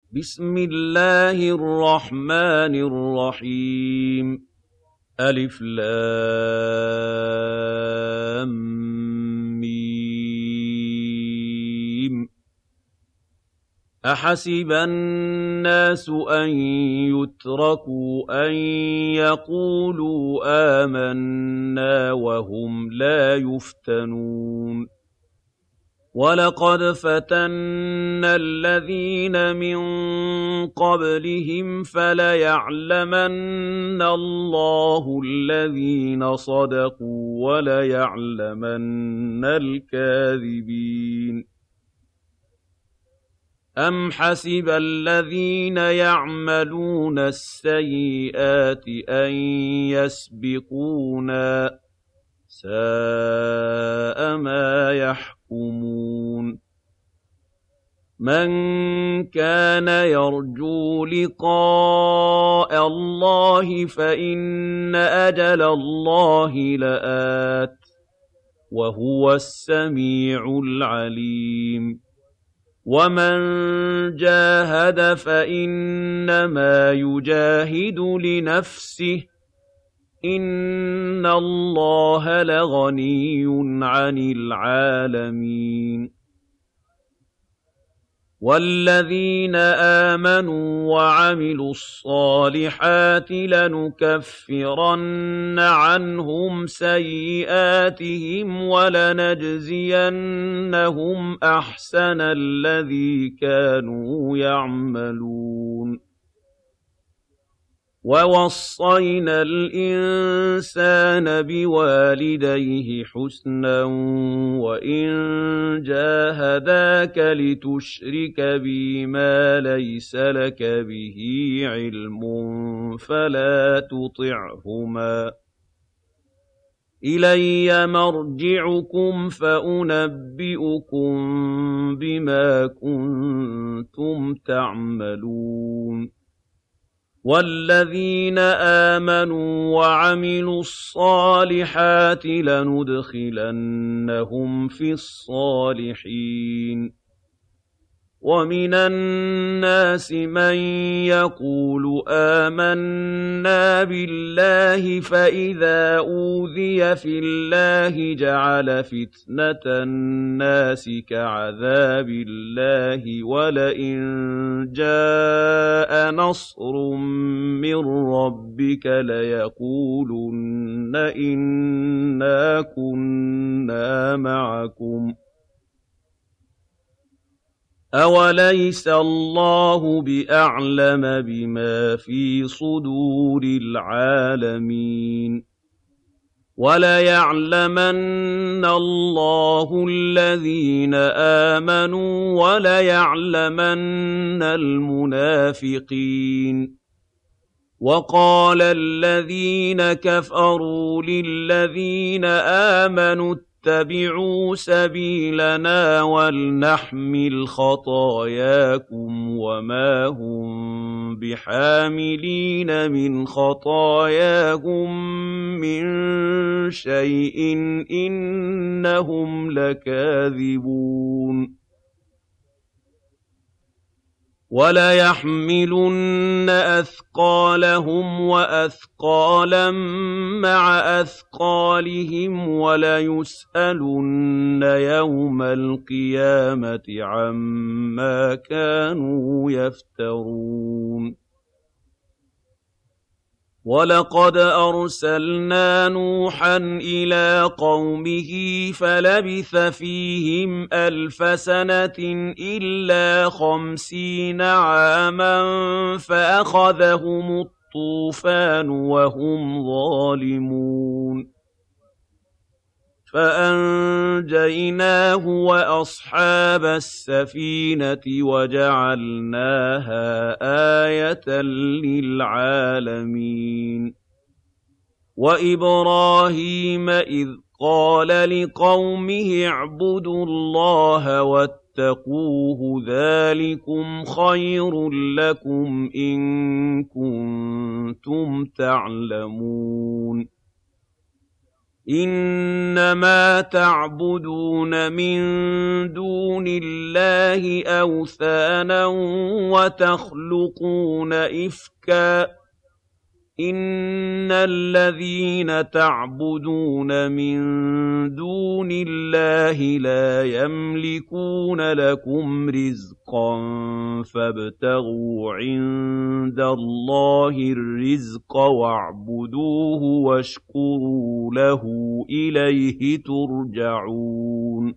بسم الله الرحمن الرحيم ألف لام ميم أحسب الناس أن يتركوا أن يقولوا آمنا وهم لا يفتنون وَلَقَدْ فَتَنَّا الَّذِينَ مِن قَبْلِهِمْ فَلَيَعْلَمَنَّ اللَّهُ الَّذِينَ صَدَقُوا وَلَيَعْلَمَنَّ الْكَاذِبِينَ أَمْ حَسِبَ الَّذِينَ يَعْمَلُونَ السَّيِّئَاتِ أَن يَسْبِقُونَا ۚ سَاءَ مَا يَحْكُمُونَ مَن كَانَ يَرْجُو لِقَاءَ اللَّهِ فَإِنَّ أَجَلَ اللَّهِ لَآتٍ ۚ وَهُوَ السَّمِيعُ الْعَلِيمُ وَمَن جَاهَدَ فَإِنَّمَا يُجَاهِدُ لِنَفْسِهِ ۚ إِنَّ اللَّهَ لَغَنِيٌّ عَنِ الْعَالَمِينَ وَالَّذِينَ آمَنُوا وَعَمِلُوا الصَّالِحَاتِ لَنُكَفِّرَنَّ عَنْهُمْ سَيِّئَاتِهِمْ وَلَنَجْزِيَنَّهُمْ أَحْسَنَ الَّذِي كَانُوا يَعْمَلُونَ وَوَصَّيْنَا الْإِنسَانَ بِوَالِدَيْهِ حُسْنًا وَإِن جَاهَدَاكَ لِتُشْرِكَ بِي مَا لَيْسَ لَكَ بِهِ عِلْمٌ فَلَا تُطِعْهُمَا ۚ إِلَيَّ مَرْجِعُكُمْ فَأُنَبِّئُكُم بِمَا كُنتُمْ تَعْمَلُونَ وَالَّذِينَ آمَنُوا وَعَمِلُوا الصَّالِحَاتِ لَنُدْخِلَنَّهُمْ فِي الصَّالِحِينَ وَمِنَ النَّاسِ مَن يَقُولُ آمَنَّا بِاللَّهِ فَإِذَا أُوذِيَ فِي اللَّهِ جَعَلَ فِتْنَةَ النَّاسِ كَعَذَابِ اللَّهِ وَلَئِن جَاءَ نَصْرٌ مِّن رَّبِّكَ لَيَقُولُنَّ إِنَّا كُنَّا مَعَكُمْ ۚ أَوَلَيْسَ اللَّهُ بِأَعْلَمَ بِمَا فِي صُدُورِ الْعَالَمِينَ وَلَيَعْلَمَنَّ اللَّهُ الَّذِينَ آمَنُوا وَلَيَعْلَمَنَّ الْمُنَافِقِينَ وَقَالَ الَّذِينَ كَفَرُوا لِلَّذِينَ آمَنُوا اتَّبِعُوا سَبِيلَنَا وَلْنَحْمِلْ خَطَايَاكُمْ وَمَا هُم بِحَامِلِينَ مِنْ خَطَايَاهُم مِّن شَيْءٍ إِنَّهُمْ لَكَاذِبُونَ وَلَيَحْمِلُنَّ أَثْقَالَهُمْ وَأَثْقَالًا مَّعَ أَثْقَالِهِمْ وَلَيُسْأَلُنَّ يَوْمَ الْقِيَامَةِ عَمَّا كَانُوا يَفْتَرُونَ وَلَقَدْ أَرْسَلْنَا نُوحًا إِلَىٰ قَوْمِهِ فَلَبِثَ فِيهِمْ أَلْفَ سَنَةٍ إِلَّا 50 عَامًا فَأَخَذَهُمُ الطُّوفَانُ وَهُمْ ظَالِمُونَ فَأَنجَيْنَاهُ وَأَصْحَابَ السَّفِينَةِ وَجَعَلْنَاهَا آيَةً لِّلْعَالَمِينَ وَإِبْرَاهِيمَ إِذْ قَالَ لِقَوْمِهِ اعْبُدُوا اللَّهَ وَاتَّقُوهُ ذَٰلِكُمْ خَيْرٌ لَّكُمْ إِن كُنتُمْ تَعْلَمُونَ إِنَّمَا تَعْبُدُونَ مِن دُونِ اللَّهِ أَوْثَانًا وَتَخْلُقُونَ إِفْكًا ۚ إِنَّ الَّذِينَ تَعْبُدُونَ مِن دُونِ اللَّهِ لَا يَمْلِكُونَ لَكُمْ رِزْقًا فَابْتَغُوا عِندَ اللَّهِ الرِّزْقَ وَاعْبُدُوهُ وَاشْكُرُوا لَهُ ۖ إِلَيْهِ تُرْجَعُونَ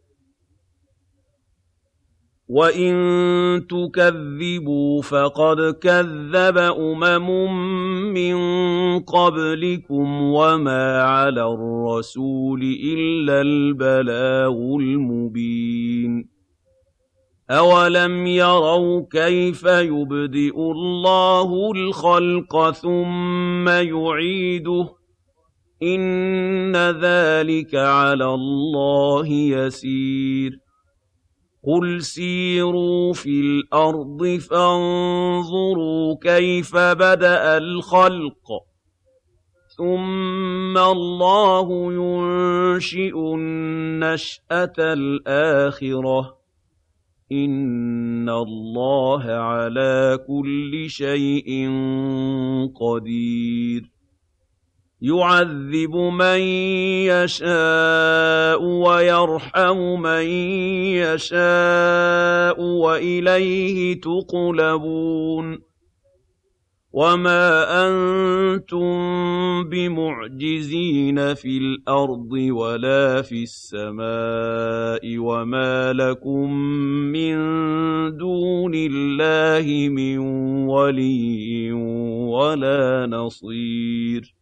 وَإِن تُكَذِّبُوا فَقَدْ كَذَّبَ مِن قَبْلِكُمْ وَمَا عَلَى الرَّسُولِ إِلَّا الْبَلَاغُ الْمُبِينُ أَوَلَمْ يَرَوْا كَيْفَ يُبْدِئُ اللَّهُ الْخَلْقَ ثُمَّ يُعِيدُهُ ۚ إِنَّ ذَٰلِكَ عَلَى اللَّهِ يَسِيرٌ قُلْ سِيرُوا فِي الْأَرْضِ فَانظُرُوا كَيْفَ بَدَأَ الْخَلْقَ ثُمَّ اللَّهُ يُنشِئُ النَّشْأَةَ الْآخِرَةَ ۚ إِنَّ اللَّهَ عَلَىٰ كُلِّ شَيْءٍ قَدِيرٌ يُعَذِّبُ مَن يَشَاءُ وَيَرْحَمُ مَن يَشَاءُ ۖ وَإِلَيْهِ تُقْلَبُونَ وَمَا أَنتُم بِمُعْجِزِينَ فِي الْأَرْضِ وَلَا فِي السَّمَاءِ وَمَا لَكُم مِّن دُونِ اللَّهِ مِن وَلِيٍّ وَلَا نَصِيرٍ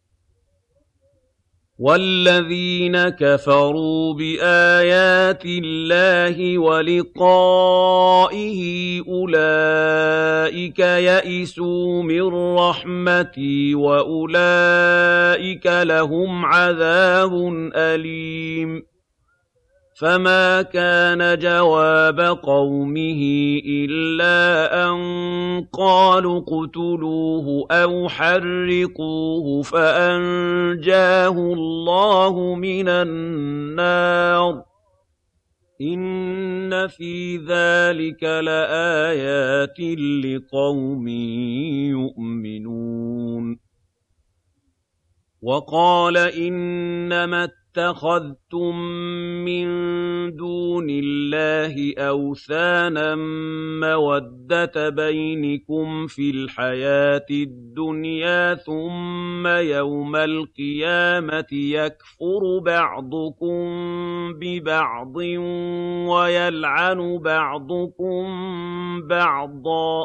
وَالَّذِينَ كَفَرُوا بِآيَاتِ اللَّهِ وَلِقَائِهِ أُولَٰئِكَ يَئِسُوا مِن رَّحْمَتِي وَأُولَٰئِكَ لَهُمْ عَذَابٌ أَلِيمٌ فَمَا كَانَ جَوَابَ قَوْمِهِ إِلَّا أَن قَالُوا اقْتُلُوهُ أَوْ حَرِّقُوهُ فَأَنجَاهُ اللَّهُ مِنَ النَّارِ ۚ إِنَّ فِي ذَٰلِكَ لَآيَاتٍ لِّقَوْمٍ يُؤْمِنُونَ وَقَالَ إِنَّمَا اتَّخَذْتُم مِّن دُونِ اللَّهِ أَوْثَانًا مَّوَدَّةَ بَيْنِكُمْ فِي الْحَيَاةِ الدُّنْيَا ثُمَّ يَوْمَ الْقِيَامَةِ يَكْفُرُ بَعْضُكُم بِبَعْضٍ وَيَلْعَنُ بَعْضُكُم بَعْضًا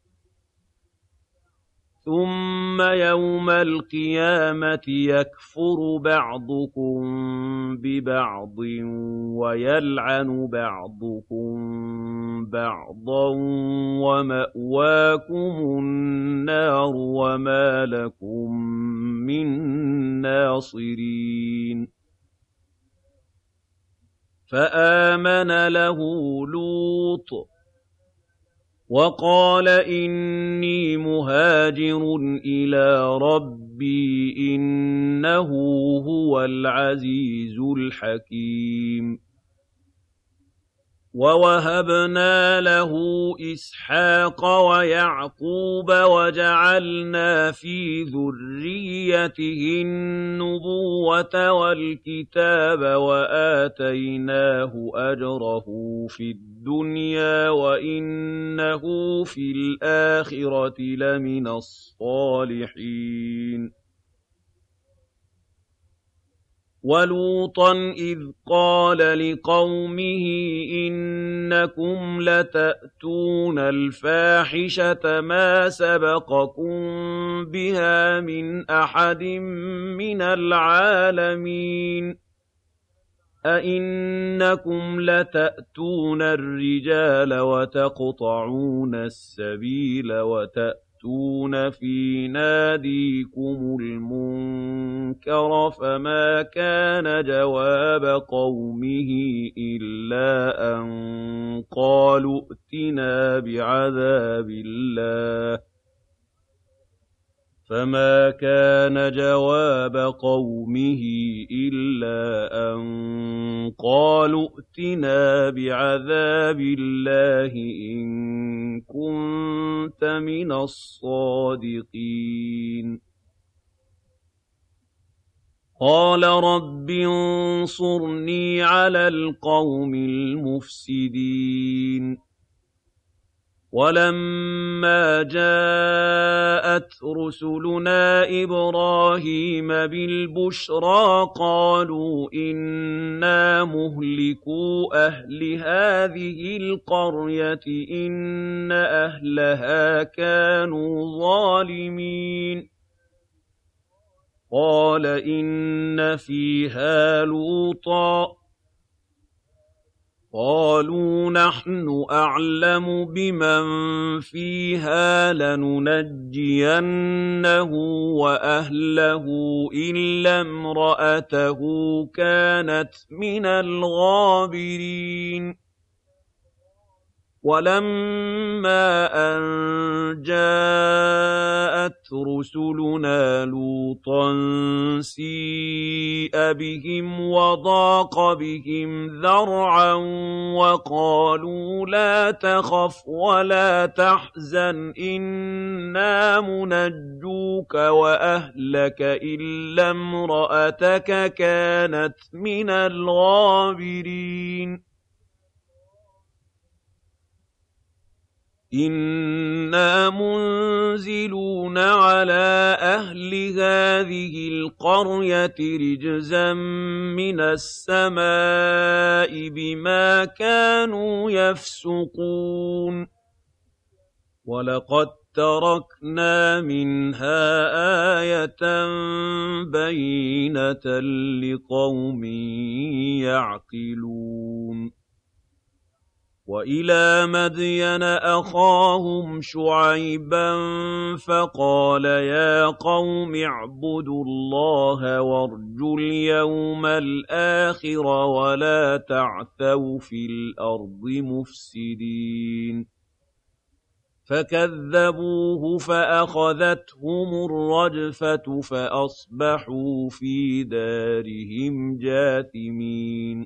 وَمَأْوَاكُمُ النَّارُ وَمَا لَكُم مِّن نَّاصِرِينَ فَآمَنَ لَهُ لُوطٌ وَقَالَ إِنِّي مُهَاجِرٌ إِلَىٰ رَبِّي إِنَّهُ هُوَ الْعَزِيزُ الْحَكِيمُ وَوَهَبْنَا لَهُ إِسْحَاقَ وَيَعْقُوبَ وَجَعَلْنَا فِي ذُرِّيَّتِهِ النُّبُوَّةَ وَالْكِتَابَ وَآتَيْنَاهُ أَجْرَهُ فِي الدُّنْيَا وَإِنَّهُ فِي الْآخِرَةِ لَمِنَ الصَّالِحِينَ وَلُوطًا إِذْ قَالَ لِقَوْمِهِ إِنَّكُمْ لَتَأْتُونَ الْفَاحِشَةَ مَا سَبَقَكُم بِهَا مِنْ أَحَدٍ مِّنَ الْعَالَمِينَ أَئِنَّكُمْ لَتَأْتُونَ الرِّجَالَ وَتَقْطَعُونَ السَّبِيلَ وَتَأْتُونَ فِي نَادِيكُمُ الْمُنكَرَ فَمَا كَانَ جَوَابَ قَوْمِهِ إِلَّا أَن قَالُوا ائْتِنَا بِعَذَابِ اللَّهِ فما كان جواب قومه إلا أن قالوا ائتنا بعذاب الله إن كنت من الصادقين قال رب انصرني على القوم المفسدين ولما جاءت رسلنا إبراهيم بالبشرى قالوا إنا مهلكو أهل هذه القرية إن أهلها كانوا ظالمين قال إن فيها لوطا قالوا نحن أعلم بمن فيها لننجينه وأهله إلا امرأته كانت من الغابرين ولما أن جاءت رسلنا لوطا سيء بهم وضاق بهم ذرعا وقالوا لا تخف ولا تحزن إنا منجوك وأهلك إلا امرأتك كانت من الغابرين إنا منزلون على أهل هذه القرية رجزا من السماء بما كانوا يفسقون ولقد تركنا منها آية بينة لقوم يعقلون وإلى مدين أخاهم شعيبا فقال يا قوم اعبدوا الله وارجوا اليوم الآخر ولا تعثوا في الأرض مفسدين فكذبوه فأخذتهم الرجفة فأصبحوا في دارهم جاثمين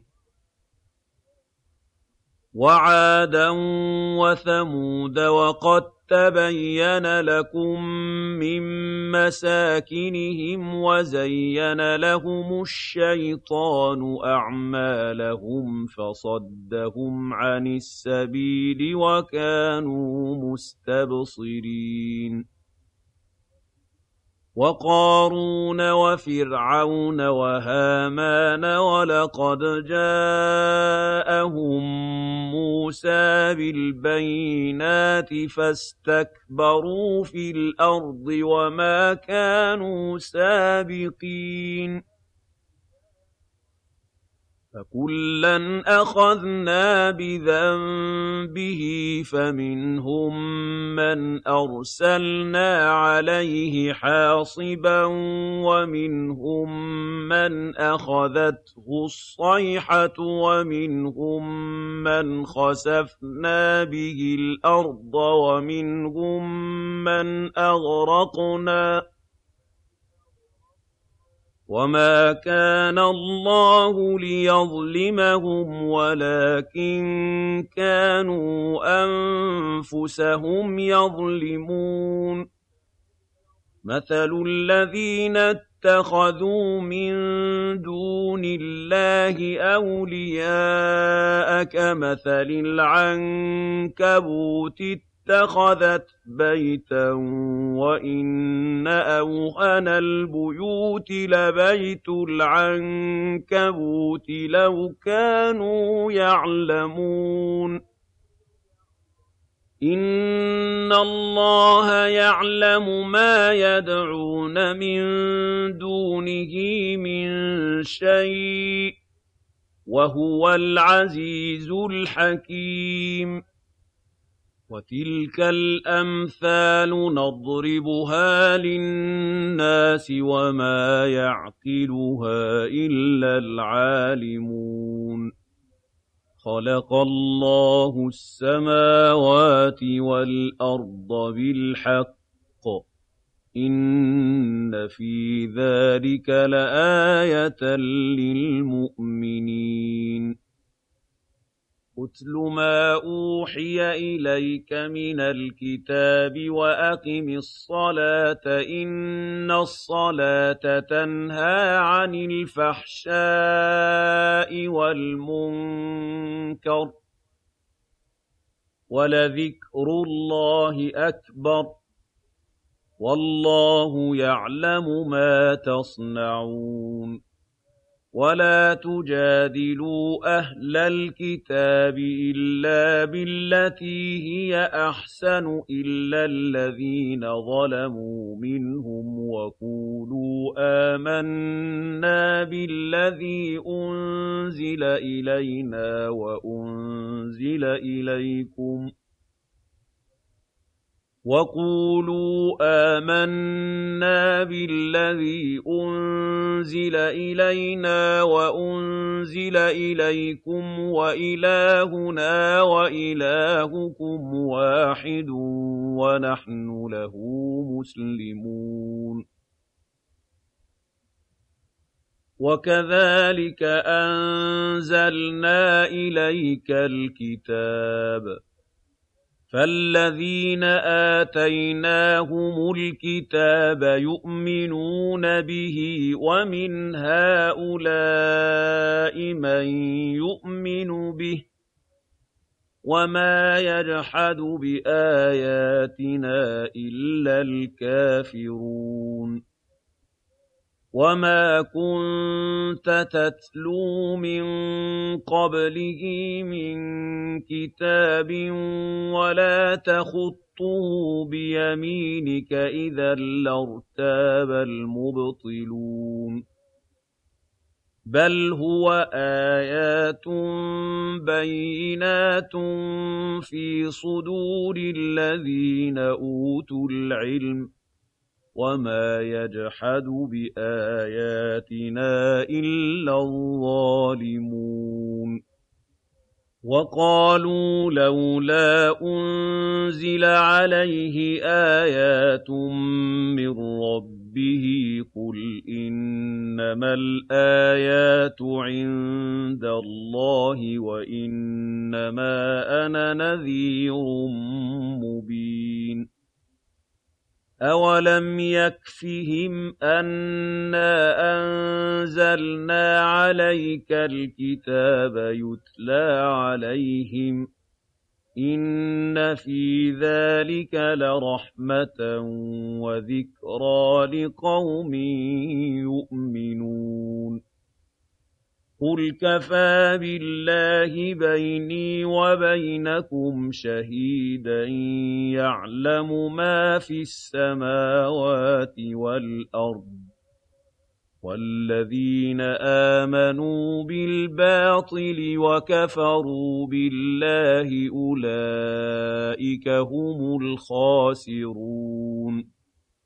وعادا وثمود وقد تبين لكم من مساكنهم وزين لهم الشيطان أعمالهم فصدهم عن السبيل وكانوا مستبصرين وقارون وفرعون وهامان ولقد جاءهم موسى بالبينات فاستكبروا في الأرض وما كانوا سابقين فكلا أخذنا بذنبه فمنهم من أرسلنا عليه حاصبا ومنهم من أخذته الصيحة ومنهم من خسفنا به الأرض ومنهم من أغرقنا وما كان الله ليظلمهم ولكن كانوا أنفسهم يظلمون مثل الذين اتخذوا من دون الله أولياء كمثل العنكبوت اتخذت بيتا وإن أوهن البيوت لبيت العنكبوت لو كانوا يعلمون إن الله يعلم ما يدعون من دونه من شيء وهو العزيز الحكيم وتلك الأمثال نضربها للناس وما يعقلها إلا العالمون خلق الله السماوات والأرض بالحق إِنَّ فِي ذَلِكَ لَآيَةً لِّلْمُؤْمِنِينَ أُتْلُ مَا أُوحِيَ إِلَيْكَ مِنَ الْكِتَابِ وَأَقِمِ الصَّلَاةَ ۖ إِنَّ الصَّلَاةَ تَنْهَىٰ عَنِ الْفَحْشَاءِ وَالْمُنكَرِ ۚ وَلَذِكْرُ اللَّهِ أَكْبَرُ ۗ وَاللَّهُ يَعْلَمُ مَا تَصْنَعُونَ وَلَا تُجَادِلُوا أَهْلَ الْكِتَابِ إِلَّا بِالَّتِي هِيَ أَحْسَنُ إِلَّا الَّذِينَ ظَلَمُوا مِنْهُمْ وَقُولُوا آمَنَّا بِالَّذِي أُنزِلَ إِلَيْنَا وَأُنزِلَ إِلَيْكُمْ وَإِلَٰهُنَا وَإِلَٰهُكُمْ وَاحِدٌ وَنَحْنُ لَهُ مُسْلِمُونَ وَكَذَٰلِكَ أَنزَلْنَا إِلَيْكَ الْكِتَابَ ۚ فَالَّذِينَ آتَيْنَاهُمُ الْكِتَابَ يُؤْمِنُونَ بِهِ ۖ وَمِنْ هَٰؤُلَاءِ مَن يُؤْمِنُ بِهِ ۚ وَمَا يَجْحَدُ بِآيَاتِنَا إِلَّا الْكَافِرُونَ وَمَا كُنتَ تَتْلُو مِن قَبْلِهِ مِن كِتَابٍ وَلَا تَخُطُّهُ بِيَمِينِكَ ۖ إِذًا لَّارْتَابَ الْمُبْطِلُونَ بَلْ هُوَ آيَاتٌ بَيِّنَاتٌ فِي صُدُورِ الَّذِينَ أُوتُوا الْعِلْمَ ۚ وَمَا يَجْحَدُ بِآيَاتِنَا إِلَّا الظَّالِمُونَ وَقَالُوا لَوْلَا أُنزِلَ عَلَيْهِ آيَاتٌ مِّن رَّبِّهِ ۖ قُلْ إِنَّمَا الْآيَاتُ عِندَ اللَّهِ وَإِنَّمَا أَنَا نَذِيرٌ مُّبِينٌ أَوَلَمْ يَكْفِهِمْ أَنَّا أَنزَلْنَا عَلَيْكَ الْكِتَابَ يُتْلَىٰ عَلَيْهِمْ ۚ إِنَّ فِي ذَٰلِكَ لَرَحْمَةً وَذِكْرَىٰ لِقَوْمٍ يُؤْمِنُونَ قُلْ كَفَىٰ بِاللَّهِ بَيْنِي وَبَيْنَكُمْ شَهِيدًا يَعْلَمُ مَا فِي السَّمَاوَاتِ وَالْأَرْضِ ۗ وَالَّذِينَ آمَنُوا بِالْبَاطِلِ وَكَفَرُوا بِاللَّهِ أُولَٰئِكَ هُمُ الْخَاسِرُونَ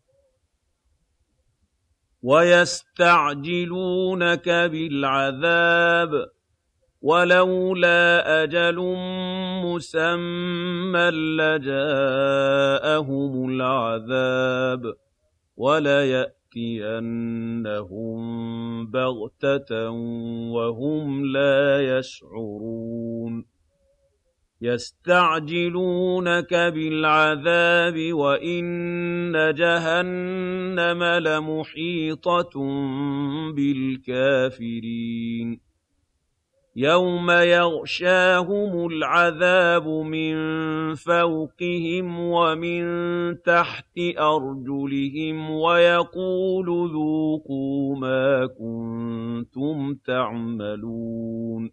وَيَسْتَعْجِلُونَكَ بِالْعَذَابِ ۚ وَلَوْلَا أَجَلٌ مُّسَمًّى لَّجَاءَهُمُ الْعَذَابُ وَلَيَأْتِيَنَّهُم بَغْتَةً وَهُمْ لَا يَشْعُرُونَ يَسْتَعْجِلُونَكَ بِالْعَذَابِ وَإِنَّ جَهَنَّمَ لَمُحِيطَةٌ بِالْكَافِرِينَ يَوْمَ يَغْشَاهُمُ الْعَذَابُ مِن فَوْقِهِمْ وَمِن تَحْتِ أَرْجُلِهِمْ وَيَقُولُ ذُوقُوا مَا كُنتُمْ تَعْمَلُونَ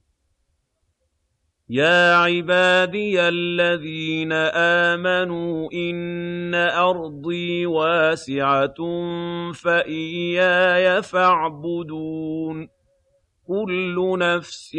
يَا عِبَادِيَ الَّذِينَ آمَنُوا إِنَّ أَرْضِي وَاسِعَةٌ فَإِيَّايَ فَاعْبُدُونِ كُلُّ نَفْسٍ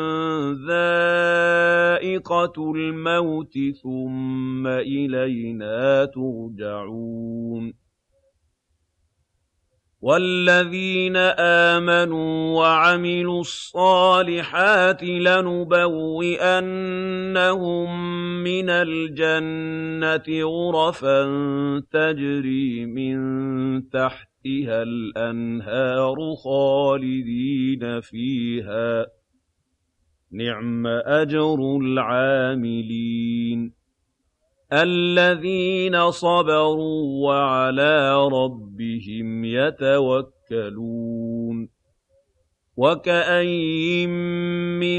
ذَائِقَةُ الْمَوْتِ ثُمَّ إِلَيْنَا تُرْجَعُونَ وَالَّذِينَ آمَنُوا وَعَمِلُوا الصَّالِحَاتِ لَنُبَوِّئَنَّهُم مِّنَ الْجَنَّةِ غُرَفًا تَجْرِي مِن تَحْتِهَا الْأَنْهَارُ خَالِدِينَ فِيهَا ۚ نِعْمَ أَجْرُ الْعَامِلِينَ الَّذِينَ صَبَرُوا وَعَلَىٰ رَبِّهِمْ يَتَوَكَّلُونَ وَكَأَيِّن مِّن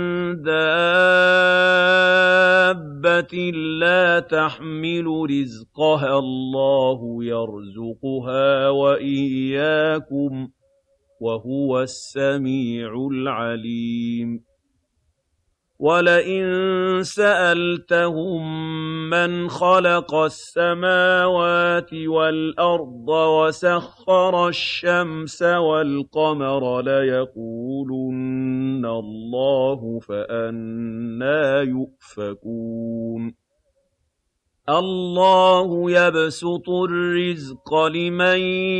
دَابَّةٍ لَّا تَحْمِلُ رِزْقَهَا اللَّهُ يَرْزُقُهَا وَإِيَّاكُمْ ۚ وَهُوَ السَّمِيعُ الْعَلِيمُ وَلَئِن سَأَلْتَهُم مَّنْ خَلَقَ السَّمَاوَاتِ وَالْأَرْضَ وَسَخَّرَ الشَّمْسَ وَالْقَمَرَ لَيَقُولُنَّ اللَّهُ ۖ فَأَنَّىٰ يُؤْفَكُونَ اللَّهُ يَبْسُطُ الرِّزْقَ لِمَن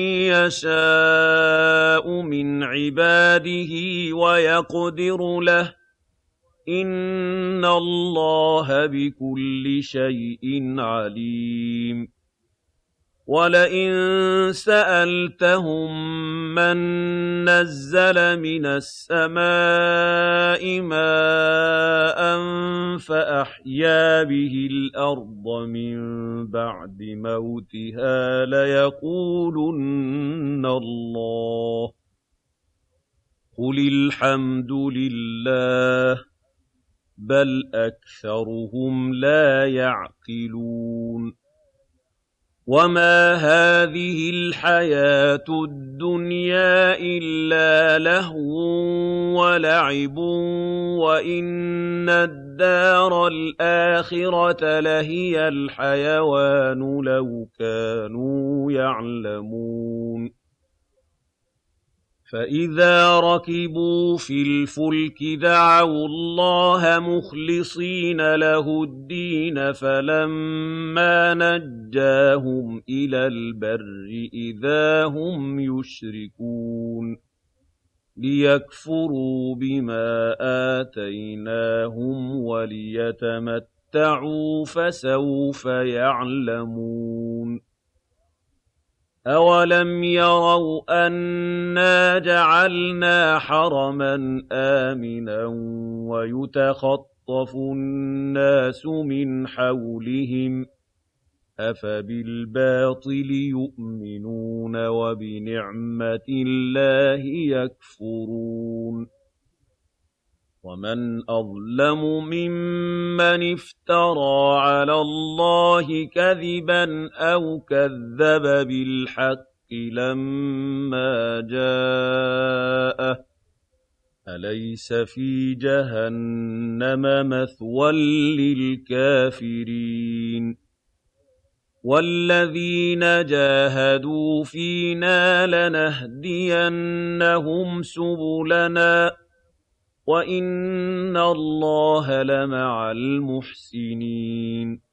يَشَاءُ مِنْ عِبَادِهِ وَيَقْدِرُ لَهُ ۚ إِنَّ اللَّهَ بِكُلِّ شَيْءٍ عَلِيمٌ وَلَئِن سَأَلْتَهُم مَّن نَّزَّلَ مِنَ السَّمَاءِ مَاءً فَأَحْيَا بِهِ الْأَرْضَ مِن بَعْدِ مَوْتِهَا لَيَقُولُنَّ اللَّهُ ۚ قُلِ الْحَمْدُ لِلَّهِ ۚ بَلْ أَكْثَرُهُمْ لَا يَعْقِلُونَ وَمَا هَٰذِهِ الْحَيَاةُ الدُّنْيَا إِلَّا لَهْوٌ وَلَعِبٌ وَإِنَّ الدَّارَ الْآخِرَةَ لَهِيَ الْحَيَوَانُ لَوْ كَانُوا يَعْلَمُونَ فَإِذَا رَكِبُوا فِي الْفُلْكِ دَعَوُا اللَّهَ مُخْلِصِينَ لَهُ الدِّينَ فَلَمَّا نَجَّاهُمْ إِلَى الْبَرِّ إِذَا هُمْ يُشْرِكُونَ لِيَكْفُرُوا بِمَا آتَيْنَاهُمْ وَلِيَتَمَتَّعُوا فَسَوْفَ يَعْلَمُونَ أَوَلَمْ يَرَوْا أَنَّا جَعَلْنَا حَرَمًا آمِنًا وَيُتَخَطَّفُ النَّاسُ مِنْ حَوْلِهِمْ ۚ أَفَبِالْبَاطِلِ يُؤْمِنُونَ وَبِنِعْمَةِ اللَّهِ يَكْفُرُونَ وَمَنْ أَظْلَمُ مِمَّنِ افْتَرَىٰ عَلَى اللَّهِ كَذِبًا أَوْ كَذَّبَ بِالْحَقِّ لَمَّا جَاءَهُ ۚ أَلَيْسَ فِي جَهَنَّمَ مَثْوًى لِّلْكَافِرِينَ وَالَّذِينَ جَاهَدُوا فِينَا لَنَهْدِيَنَّهُمْ سُبُلَنَا ۚ وَإِنَّ اللَّهَ لَمَعَ الْمُحْسِنِينَ